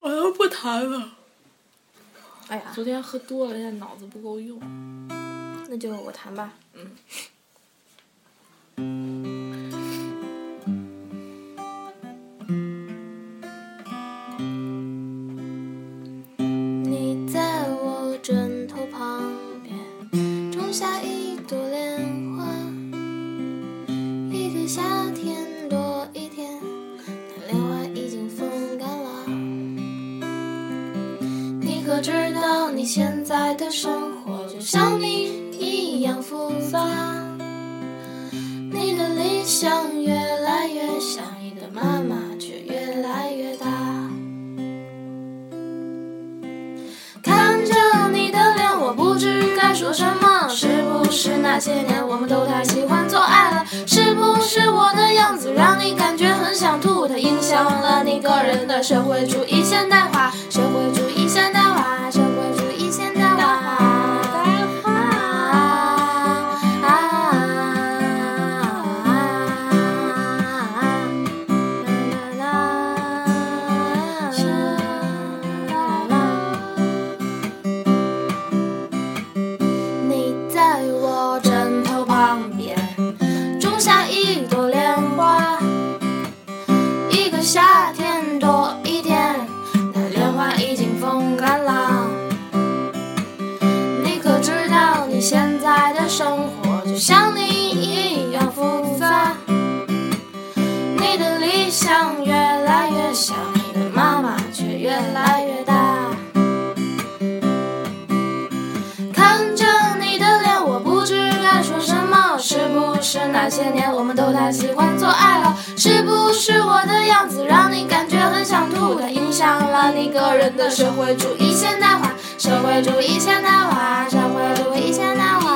我要不谈了。 哎呀， 昨天喝多了，现在脑子不够用。 那就我谈吧。你在我枕头旁边种下一朵莲花，一个夏天多一天，那莲花已经风干了。你可知道你现在的生活就像你一样复杂，你的理想越来越小，你的妈妈却越来越大。看着你的脸，我不知该说什么，是不是那些年我们都太喜欢做爱了？是不是我的样子让你感觉很想吐？它影响了你个人的社会主义现代化，社会主义现代化，社会主义现代化。你在我枕头旁边种下一朵莲花，一个夏天多一天，那莲花已经风干了。你可知道你现在的生活就像你一样复杂，你的理想越来越小，你的妈妈却越来越大。看着你的脸，我不知该说什么，是不是那些年我们都太喜欢做爱了？是不是我的样子让你感觉很想吐？它影响了你个人的社会主义现代化，社会主义现代化，社会主义现代化。